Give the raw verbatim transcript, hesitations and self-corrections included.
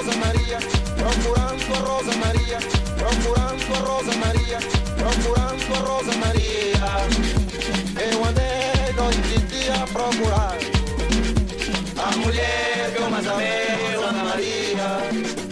Rosa Maria, procurando a Rosa Maria, procurando a Rosa Maria, procurando a Rosa Maria. Eu andei noite e dia a procurar a mulher que eu mais amei, Rosa Maria.